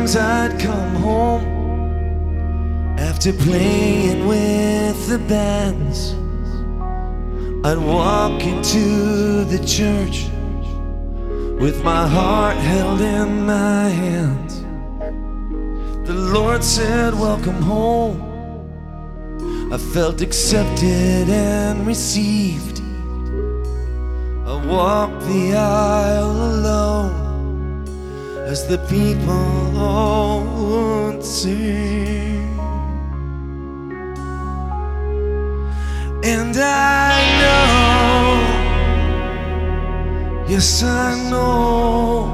Sometimes I'd come home after playing with the bands. I'd walk into the church with my heart held in my hands. The Lord said, "Welcome home." I felt accepted and received. I walked the aisle alone as the people all would sing. And I know, yes I know,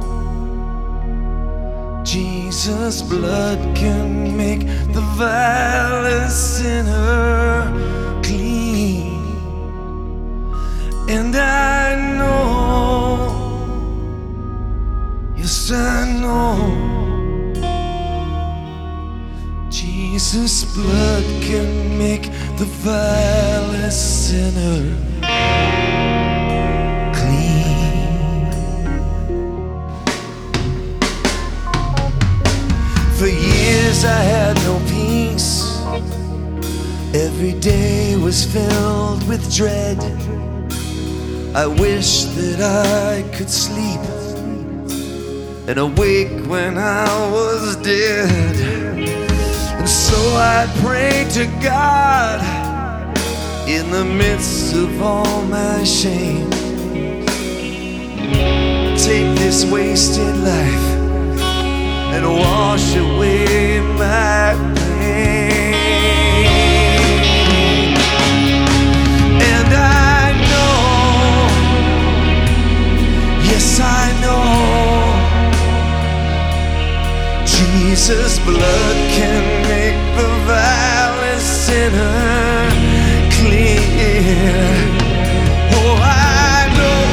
Jesus' blood can make the vilest sinner clean. And I know, yes I know, Jesus' blood can make the vilest sinner clean. For years I had no peace. Every day was filled with dread. I wish that I could sleep and awake when I was dead. And so I'd pray to God in the midst of all my shame. Take this wasted life and wash away my pain. And I know, yes I know, Jesus' blood can make the vilest sinner clear. Oh, I know,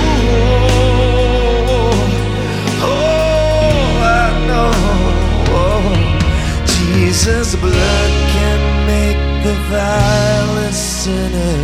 oh, I know, Jesus' blood can make the vilest sinner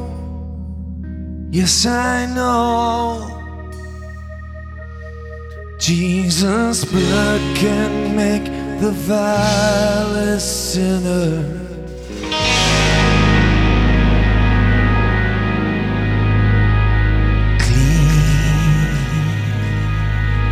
Yes, I know Jesus' blood can make the vilest sinner